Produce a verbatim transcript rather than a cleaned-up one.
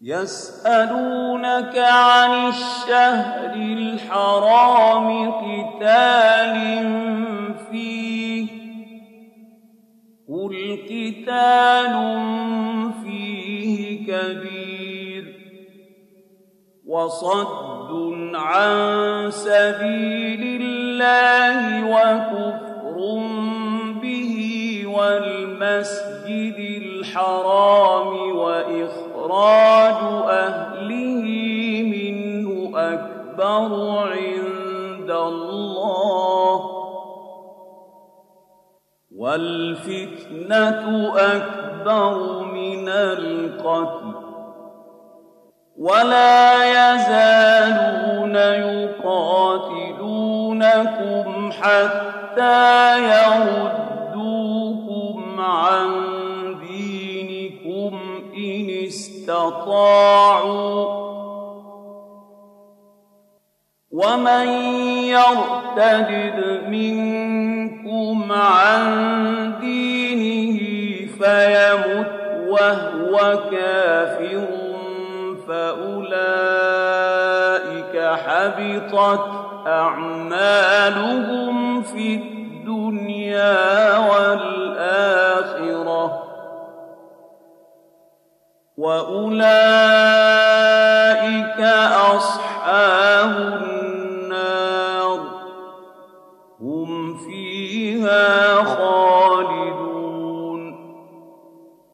يسألونك عن الشهر الحرام قتال فيه قل قتال فيه كبير وصد عن سبيل الله وكفر به والمسجد الحرام وإخراج أهله منه أكبر عند الله والفتنة أكبر من القتل ولا يزالون يقاتلونكم حتى يردوكم عن دينكم إن استطاعوا ومن يرتد منكم عن دينه فيمت وهو كافر فأولئك حبطت أعمالهم في الدنيا والآخرة وأولئك